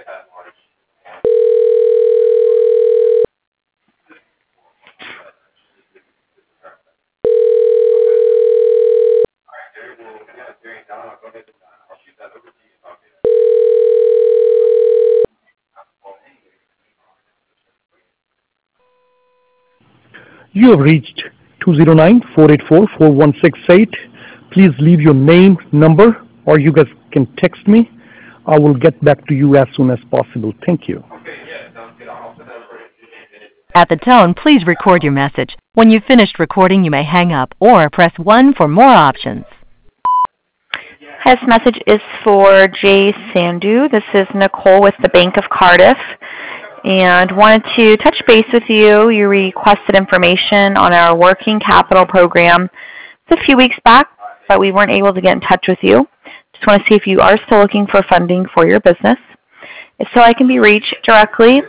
You have reached 209-484-4168. Please leave your name, number, or you guys can text me. I will get back to you as soon as possible. Thank you. At the tone, please record your message. When you've finished recording, you may hang up or press 1 for more options. This message is for Jay Sandu. This is Nicole with the Bank of Cardiff, and wanted to touch base with you. You requested information on our working capital program. It's a few weeks back, but we weren't able to get in touch with you. Just want to see if you are still looking for funding for your business. If so, I can be reached directly,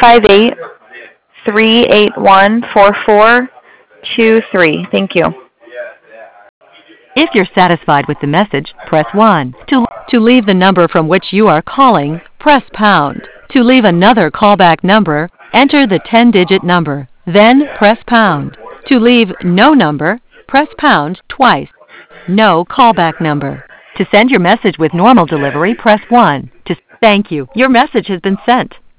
858-381-4423. Thank you. If you're satisfied with the message, press 1. To leave the number from which you are calling, press pound. To leave another callback number, enter the 10-digit number, then press pound. To leave no number, press pound twice. No callback number. To send your message with normal delivery, press 1. Thank you. Your message has been sent.